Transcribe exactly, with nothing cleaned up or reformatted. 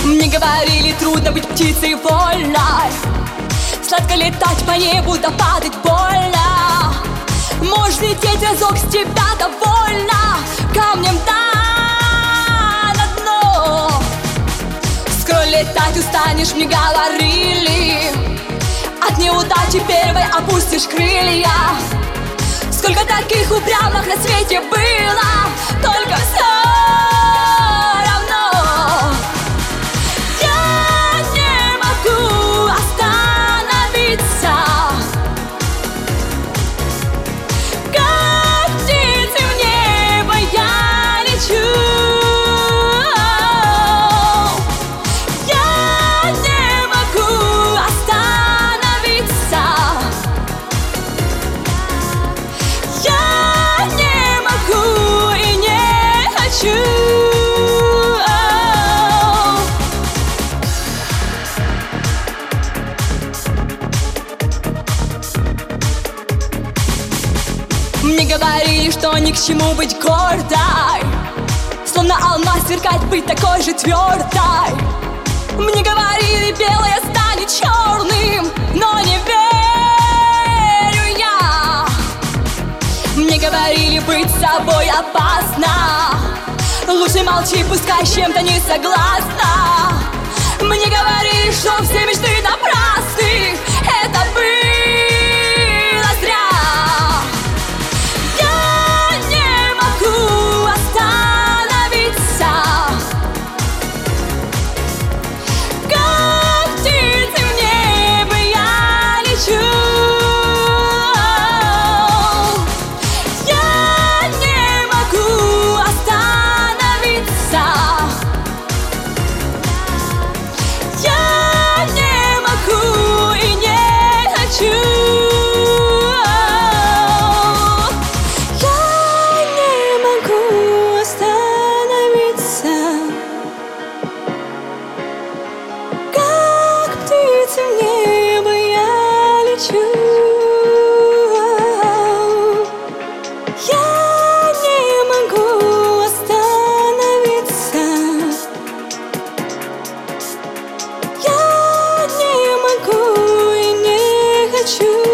Мне говорили, трудно быть птицей вольной, сладко летать по небу, да падать больно. Можешь лететь разок, с тебя довольно, камнем да на дно. Скоро летать устанешь, мне говорили, от неудачи первой опустишь крылья. Сколько таких упрямых на свете было, только все равно я не могу остановиться. Как птицы в небо я лечу. Я не могу остановиться. Я не могу и не хочу. Мне говорили, что ни к чему быть гордой, словно алмаз сверкать, быть такой же твердой. Мне говорили, белое станет черным, но не верю я. Мне говорили, быть собой опасно, лучше молчи, пускай с чем-то не согласна. Мне говорили, что все мечты напрасны, это было зря. Я не могу остановиться. Как птицы в небо я лечу. Я не могу остановиться. Я не могу и не хочу. Я не могу остановиться. Как птицы в небо я лечу. Я не могу остановиться. Я не могу и не хочу.